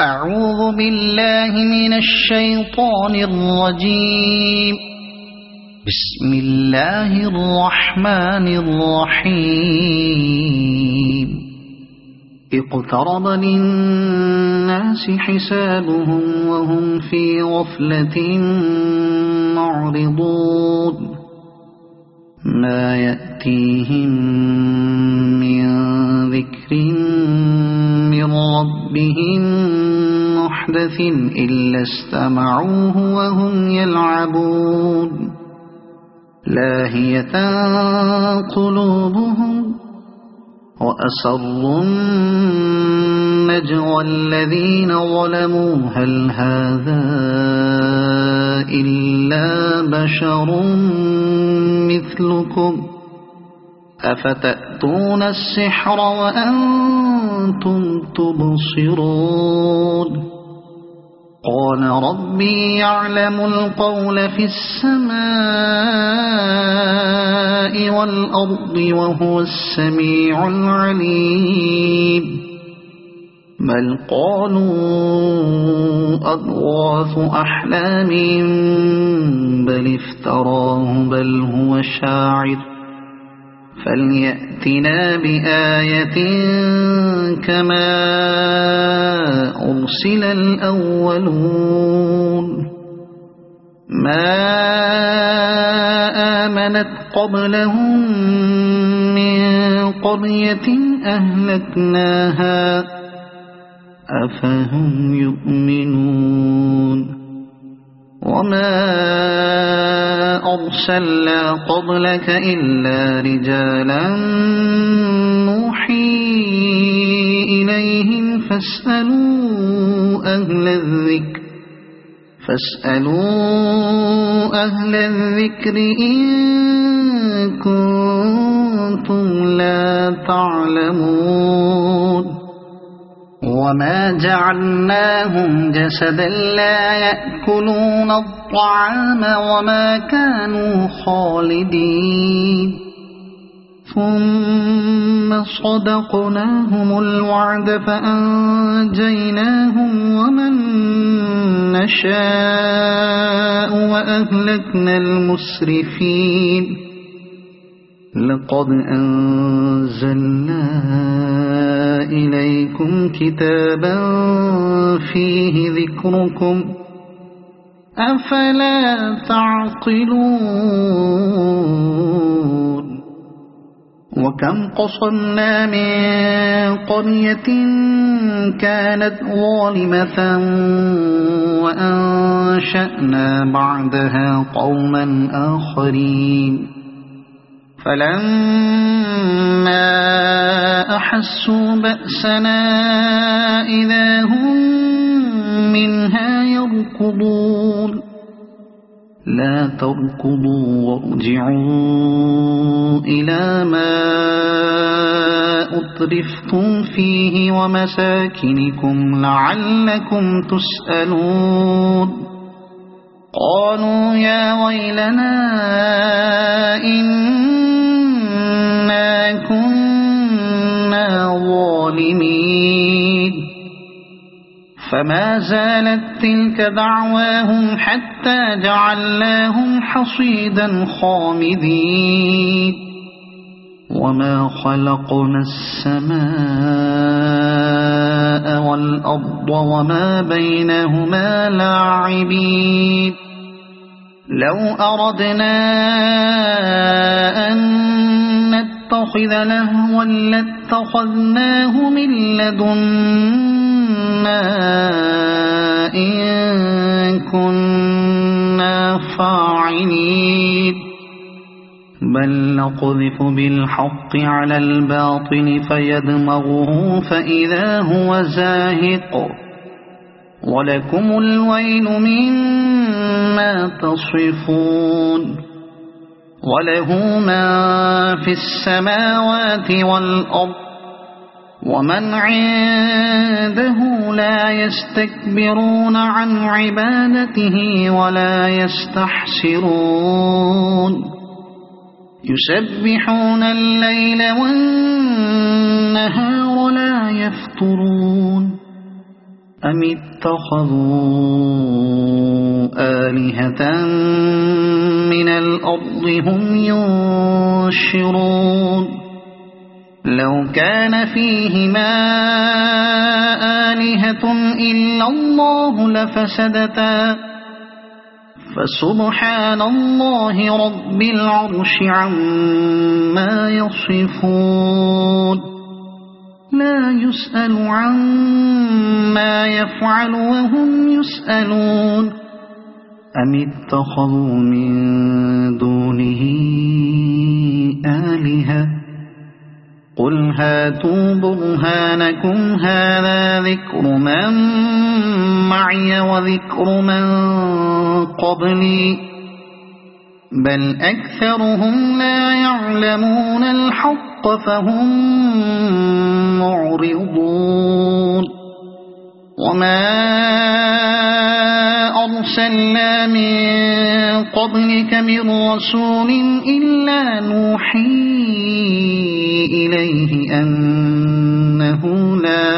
أعوذ بالله من الشيطان الرجيم. بسم الله الرحمن الرحيم. اقترب للناس حسابهم وهم في غفلة معرضون. ما يأتيهم من ذكر من ربهم محدث إلا استمعوه وهم يلعبون. لاهية قلوبهم وأسروا النجوى الذين ظلموا هل هذا إلا بشر مثلكم أفتأتون السحر وأنتم تبصرون. قال ربي يعلم القول في السماء والأرض وهو السميع العليم. بل قالوا أضغاث أحلام بل افتراه بل هو شاعر فليأتنا بآية كما أرسل الأولون. ما آمنت قبلهم من قرية أهلكناها أفهم يؤمنون. وما أرسلنا قبلك إلا رجالا نوحي إليهم فاسألوا أهل الذكر إن كنتم لا تعلمون. وما جعلناهم جسدا لا يأكلون الطعام وما كانوا خالدين. ثم صدقناهم الوعد فأنجيناهم ومن نشاء وأهلكنا المسرفين. لقد أنزلنا إليكم كتابا فيه ذكركم أفلا تعقلون. وكم قصمنا من قرية كانت ظالمة وأنشأنا بعدها قوما آخرين. فلما أحسوا بأسنا إذا هم منها يركضون. لا تركضوا وارجعوا إلى ما أترفتم فيه ومساكنكم لعلكم تسألون. قالوا يا ويلنا إنا كنا ظالمين. فما زالت تلك دعواهم حتى جعلناهم حصيدا خامدين. وما خلقنا السماء والأرض وما بينهما لاعبين. لو أردنا أن نتخذ لهوا لاتخذناه من لدنا إن كنا فاعلين. بل نقذف بالحق على الباطل فيدمغه فإذا هو زاهق. ولكم الويل مما تصفون. وله ما في السماوات والأرض ومن عنده لا يستكبرون عن عبادته ولا يستحسرون. يسبحون الليل والنهار لا يفترون أم اتخذوا آلهة من الأرض هم ينشرون لو كان فيهما آلهة إلا الله لفسدتا فسبحان الله رب العرش عما يصفون لا يسأل عما يفعل وهم يسألون أم اتخذوا من دونه آلهة قل هاتوا برهانكم هذا ذكر من معي وذكر من قبلي بل أكثرهم لا يعلمون الحق فهم معرضون وما أرسلنا من قبلك من رسول إلا نوحي إليه أنه لا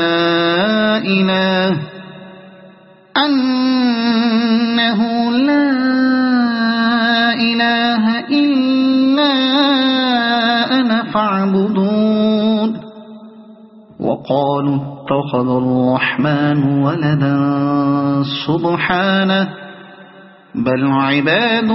إله إلا أنا فاعبدون وقالوا اتخذ الرحمن ولدا سبحانه بل عباد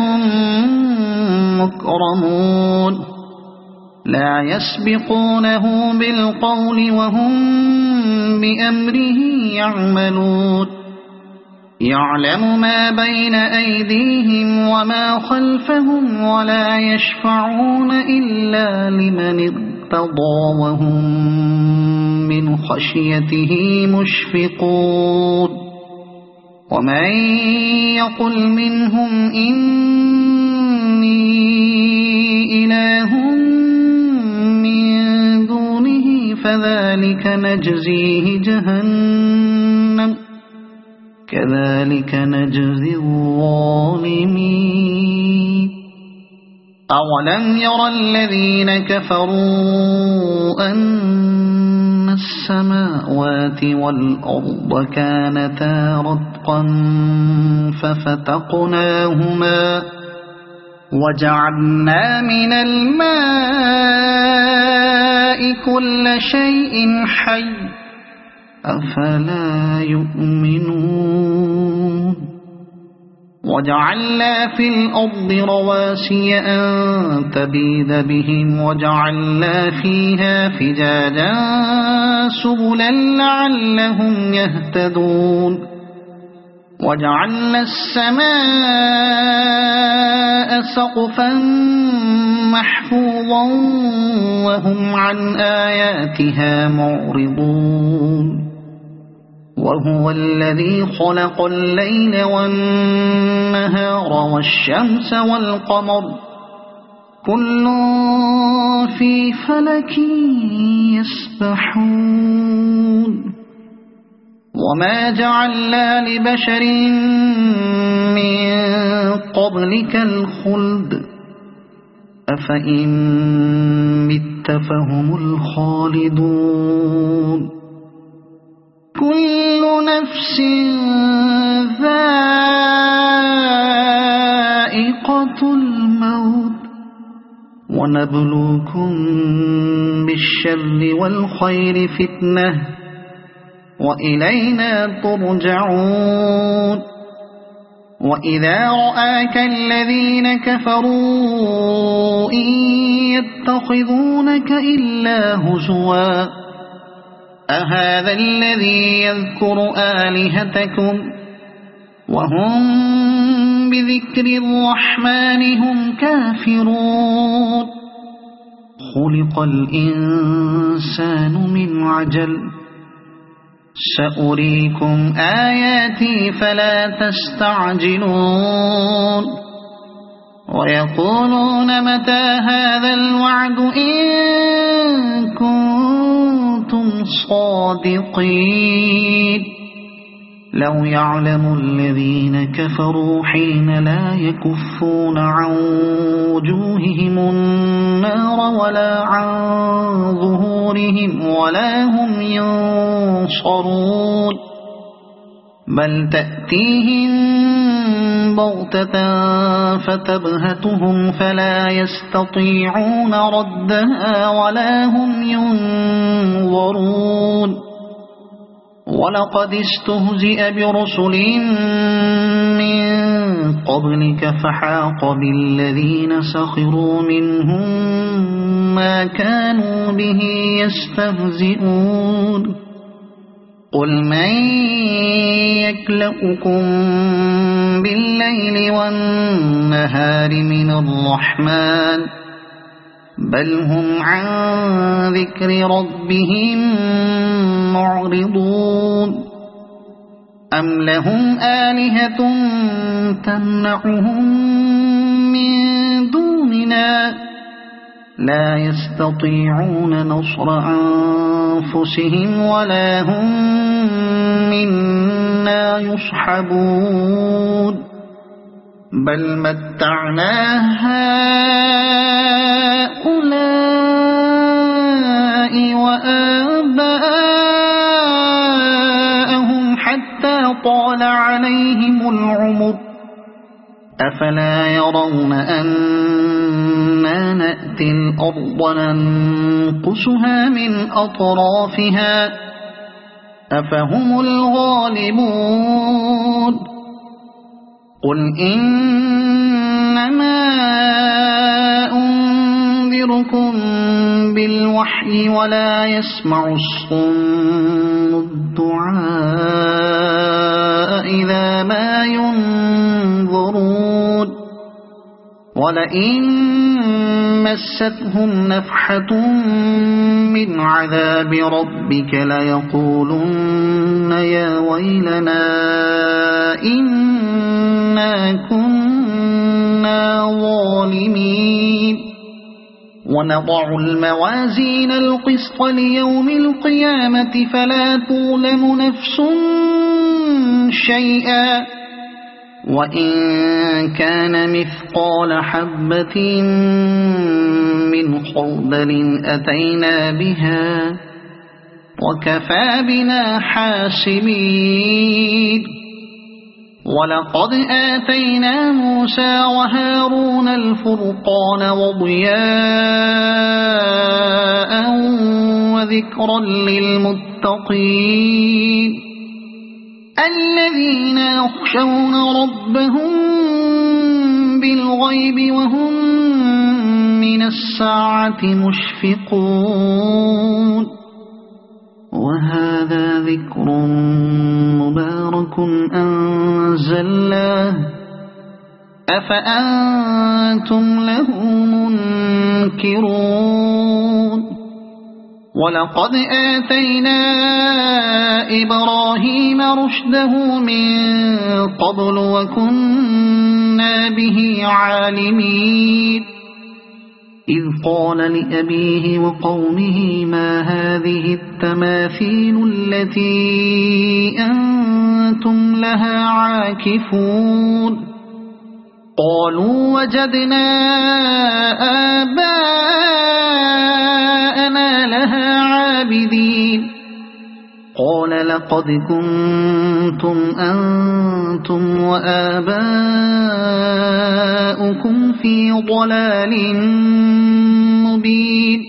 مكرمون لا يسبقونه بالقول وهم بأمره يعملون يعلم ما بين أيديهم وما خلفهم ولا يشفعون إلا لمن ارتضى وهم من خشيته مشفقون ومن يقل منهم إني إله من دونه فذلك نجزيه جهنم كذلك نجزي الظالمين أولم ير الذين كفروا أن السماوات والأرض كانتا رتقا ففتقناهما وجعلنا من الماء كل شيء حي أفلا يؤمنون وجعلنا في الأرض رواسي أن تبيد بهم وجعلنا فيها فجاجا سبلا لعلهم يهتدون وجعلنا السماء سقفا محفوظا وهم عن آياتها معرضون وهو الذي خلق الليل والنهار والشمس والقمر كل في فلك يسبحون وما جعلنا لبشر من قبلك الخلد أفإن مت فهم الخالدون كل نفس ذائقة الموت ونبلوكم بالشر والخير فتنة وإلينا ترجعون وإذا رآك الذين كفروا إن يتخذونك إلا هزوا أهذا الذي يذكر آلهتكم وهم بذكر الرحمن هم كافرون خلق الإنسان من عجل سأريكم آياتي فلا تستعجلون ويقولون متى هذا الوعد إن كنتم صادقين لو يعلم الذين كفروا حين لا يكفون عن وجوههم النار ولا عن ظهورهم ولا هم ينصرون بل تأتيهم بغتة فتبهتهم فلا يستطيعون ردها ولا هم ينظرون ولقد استهزئ برسل من قبلك فحاق بالذين سخروا منهم ما كانوا به يستهزئون قل من يكلؤكم بالليل والنهار من الرحمن بل هم عن ذكر ربهم معرضون أم لهم آلهة تمنعهم من دوننا لا يستطيعون نصر أنفسهم ولا هم منا يصحبون بل متعنا هؤلاء وآباءهم حتى طال عليهم العمر أفلا يرون أنا نأتي الأرض ننقصها من أطرافها أفهم الغالبون قل إنما أنذركم بالوحي ولا يسمع الصم الدعاء إذا ما ينظرون ولئن مستهم نفحة من عذاب ربك ليقولن يا ويلنا إنا كنا ظالمين ونضع الموازين القسط ليوم القيامة فلا تظلم نفس شيئا وإن كان مثقال حبة من خردل أتينا بها وكفى بنا حاسبين ولقد آتينا موسى وهارون الفرقان وضياء وذكرا للمتقين الذين يخشون ربهم بالغيب وهم من الساعة مشفقون وهذا ذكر مبارك أنزلناه أفأنتم له منكرون ولقد آتينا إبراهيم رشده من قبل وكنا به عالمين إذ قال لأبيه وقومه ما هذه التماثيل التي أنتم لها عاكفون قالوا وجدنا آباءنا لها عابدين قال لقد كنتم أنتم وآباؤكم في ضلال مبين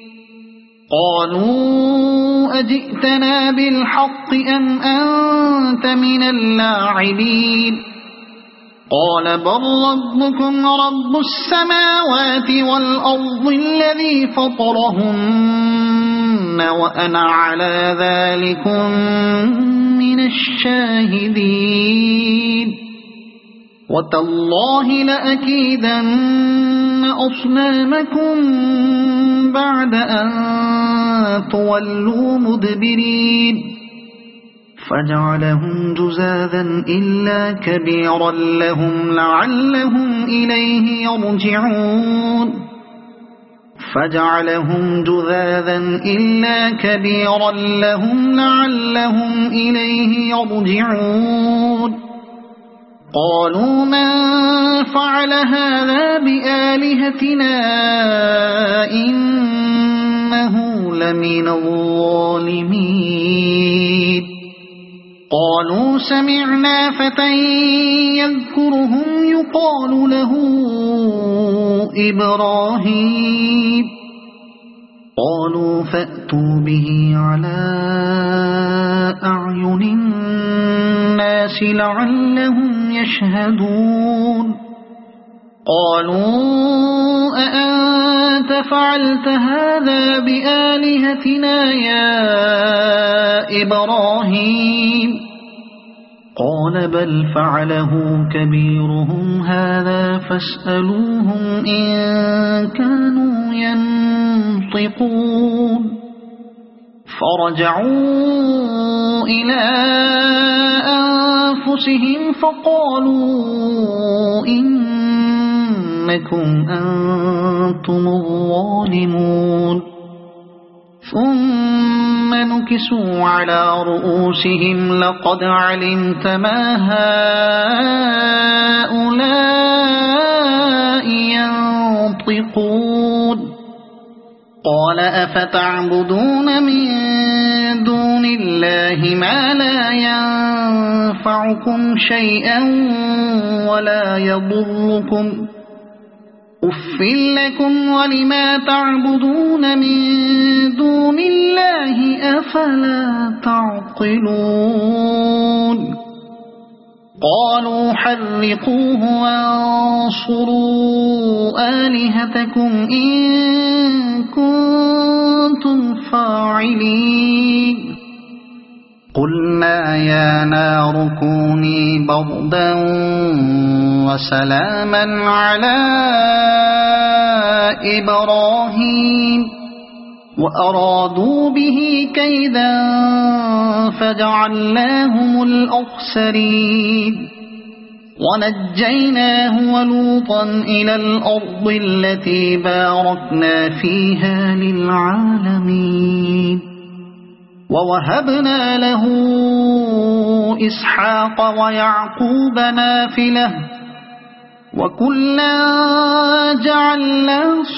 قالوا أجئتنا بالحق أم أنت من اللاعبين قال بل ربكم رب السماوات والأرض الذي فطرهن وأنا على ذلكم من الشاهدين وتالله لأكيدن أصنامكم بعد أن تولوا مدبرين فجعلهم جزاذا إلا كبيرا لهم لعلهم إليه يرجعون فجعلهم جذاذا إلا كبيرا لهم لعلهم إليه يرجعون قالوا من فعل هذا بآلهتنا إنه لمن الظالمين قالوا سمعنا فتى يذكرهم يقال له إبراهيم قالوا فأتوا به على أعين الناس لعلهم يشهدون قالوا أأنت فعلت هذا بآلهتنا يا إبراهيم قال بل فعله كبيرهم هذا فاسألوهم إن كانوا ينطقون فرجعوا إلى أنفسهم فقالوا إنكم أنتم الظالمون ثم نكسوا على رؤوسهم لقد علمت ما هؤلاء ينطقون قال أفتعبدون من دون الله ما لا ينفعكم شيئا ولا يضركم أف لكم ولما تعبدون من دون الله أفلا تعقلون قالوا حرقوه وانصروا آلهتكم إن كنتم فاعلين قلنا يا نار كوني بردا وسلاما على إبراهيم وأرادوا به كيدا فجعلناهم الأخسرين ونجيناه ولوطا إلى الأرض التي باركنا فيها للعالمين ووهبنا له إسحاق ويعقوب نافلة وكلا جعلنا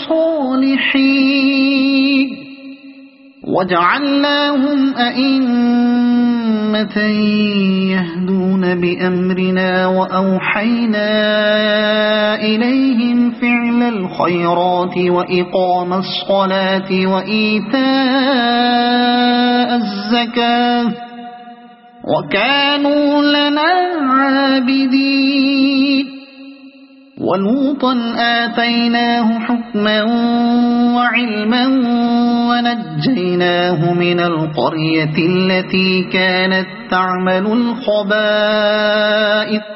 صالحين وجعلناهم أئمة يهدون بأمرنا وأوحينا إليهم فعل الخيرات وإقام الصلاة وإيتاء الزكاة وكانوا لنا عابدين ولوطا آتيناه حكما وعلما ونجيناه من القرية التي كانت تعمل الخبائث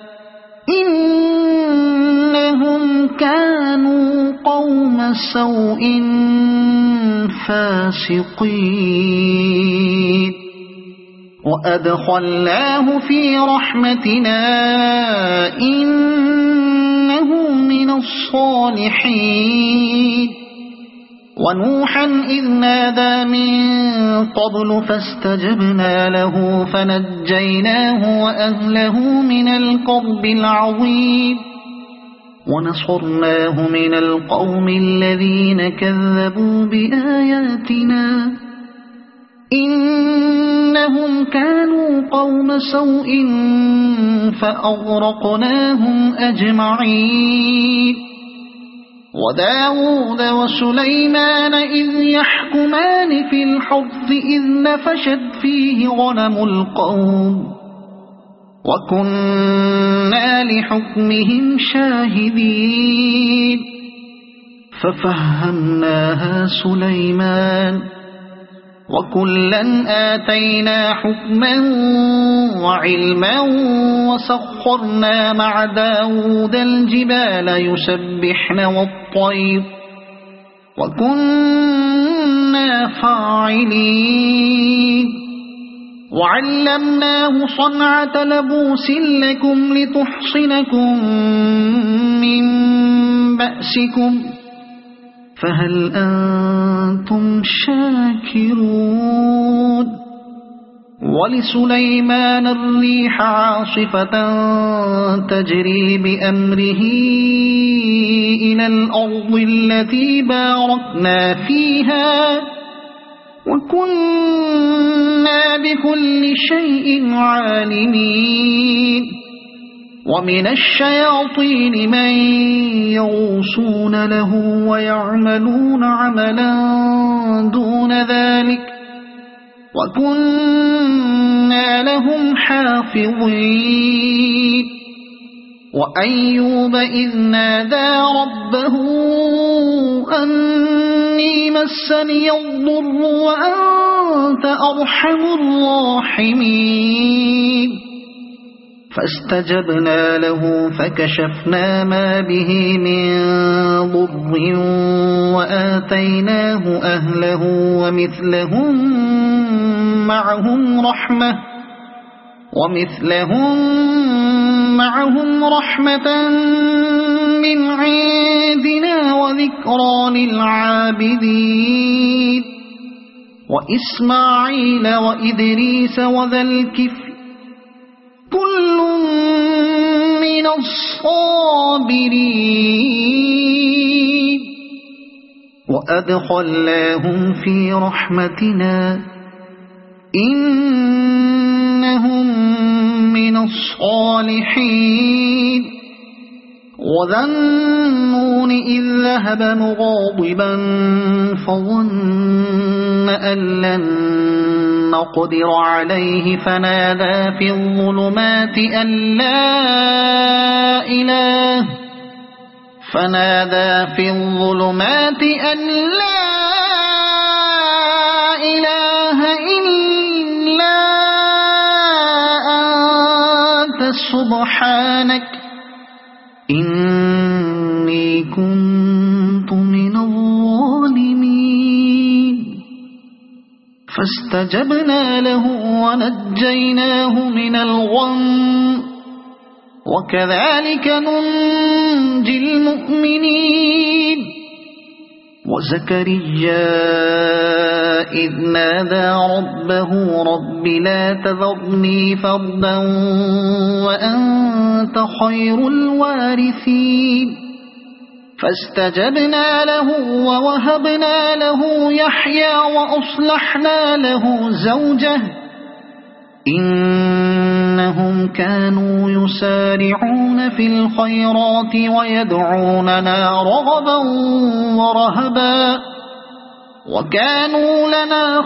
إنهم كانوا قوم سوء فاسقين وأدخلناه في رحمتنا إنه من الصالحين ونوحا إذ نادى من قبل فاستجبنا له فنجيناه وأهله من الكرب العظيم ونصرناه من القوم الذين كذبوا بآياتنا إنهم كانوا قوم سوء فأغرقناهم أجمعين وداود وسليمان إذ يحكمان في الحرث إذ نفشت فيه غنم القوم وكنا لحكمهم شاهدين ففهمناها سليمان وكلا آتينا حكما وعلما وسخرنا مع داود الجبال يسبحن والطير وكنا فاعلين وعلمناه صنعة لبوس لكم لتحصنكم من بأسكم فهل أنتم شاكرون ولسليمان الريح عاصفة تجري بأمره إلى الأرض التي باركنا فيها وكنا بكل شيء عالمين ومن الشياطين من يغوصون له ويعملون عملا دون ذلك وكنا لهم حافظين وأيوب إذ نادى ربه أني مسني الضر وأنت أرحم الراحمين فاستجبنا له فكشفنا ما به من ضر وآتيناه أهله ومثلهم معهم رحمة من عندنا وذكرى للعابدين وإسماعيل وإدريس وذا الكفل كل من الصابرين وأدخلناهم في رحمتنا إنهم من الصالحين وذا النون إذ ذهب مغاضبا فظن أن لن نقدر عليه فنادى في الظلمات أن لا إله إلا أنت سبحانك إني كنت من الظالمين فاستجبنا له ونجيناه من الغم وكذلك ننجي المؤمنين وزكريا إذ نادى ربه رب لا تذرني فردا وأنت خير الوارثين فاستجبنا له ووهبنا له يحيى وأصلحنا له زوجه إنهم كانوا يسارعون في الخيرات ويدعوننا رغبا ورهبا وكانوا لنا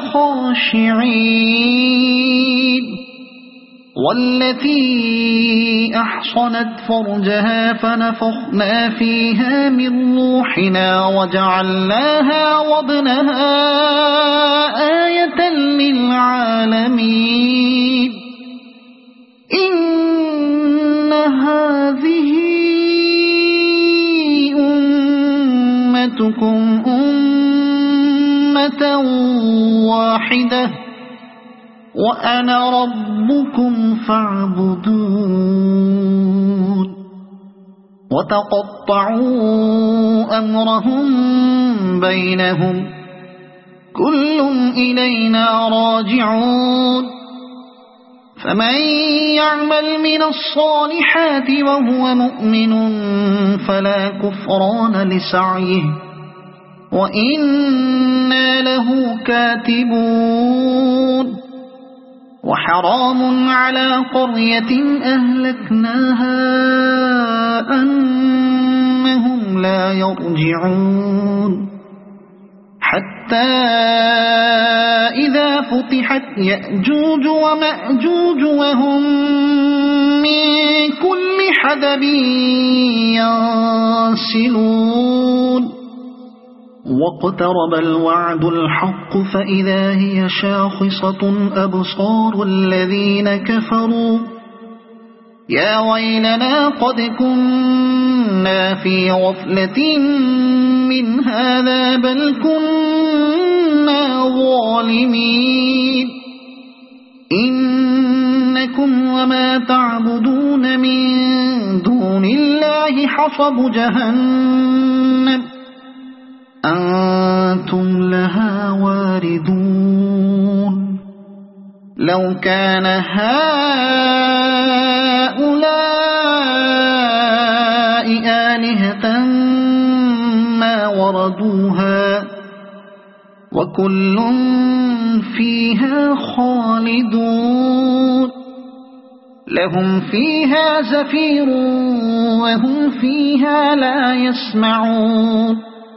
خاشعين والتي أحصنت فرجها فنفخنا فيها من روحنا وجعلناها وابنها آية للعالمين إن هذه أمتكم أمة واحدة وأنا ربكم فاعبدون وتقطعوا أمرهم بينهم كل إلينا راجعون فمن يعمل من الصالحات وهو مؤمن فلا كفران لسعيه وإنا له كاتبون وحرام على قرية أهلكناها أنهم لا يرجعون حتى إذا فتحت يأجوج ومأجوج وهم من كل حدب ينسلون واقترب الوعد الحق فإذا هي شاخصة أبصار الذين كفروا يا ويلنا قد كنا في غفلة من هذا بل كنا ظالمين إنكم وما تعبدون من دون الله حصب جهنم أنتم لها واردون لو كان هؤلاء آلهة ما وردوها وكل فيها خالدون لهم فيها زفير وهم فيها لا يسمعون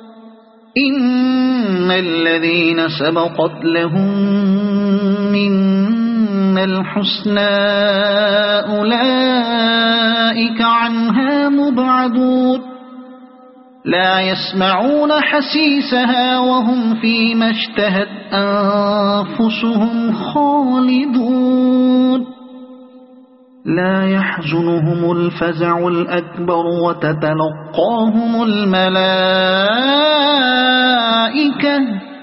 إن الذين سبقت لهم منا الحسنى أولئك عنها مبعدون لا يسمعون حسيسها وهم فيما اشتهت أنفسهم خالدون لا يحزنهم الفزع الأكبر وتتلقاهم الملائكة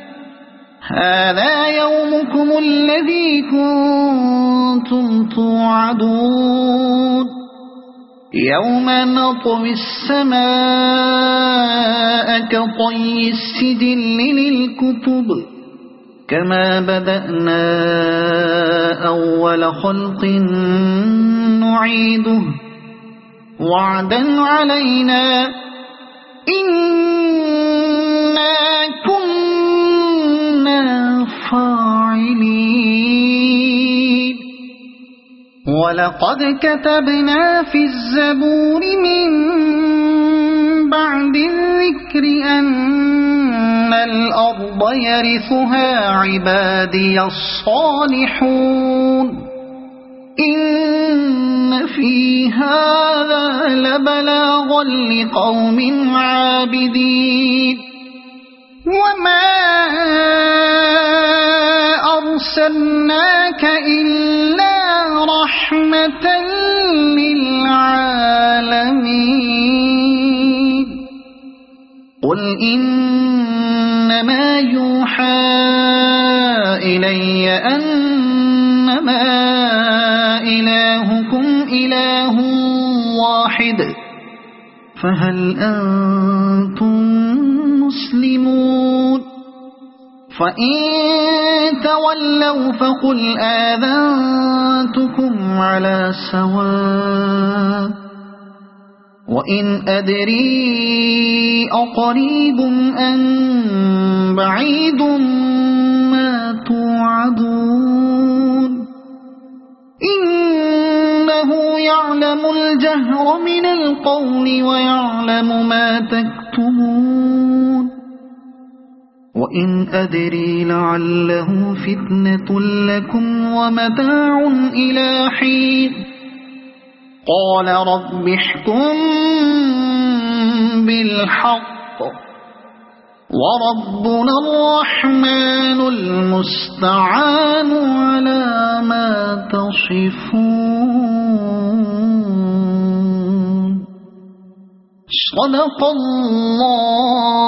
هذا يومكم الذي كنتم توعدون يوم نطوي السماء كطي السجل للكتب كما بدأنا أول خلق نعيده وعدا علينا إنا كنا فاعلين ولقد كتبنا في الزبور من بعد الذكر أن الأرض يرثها عبادي الصالحون إن في هذا لبلاغا لقوم عابدين وما أرسلناك إلا رحمة للعالمين قل إنما يوحى إلي أنما إلهكم إله واحد فهل أنتم مسلمون فإن تولوا فقل آذنتكم على سواء وإن أدري أقريب أم بعيد ما توعدون إنه يعلم الجهر من القول ويعلم ما تكتمون وإن أدري لعله فتنة لكم ومتاع إلى حين قال رب احكم بالحق وربنا الرحمن المستعان على ما تصفون صدق الله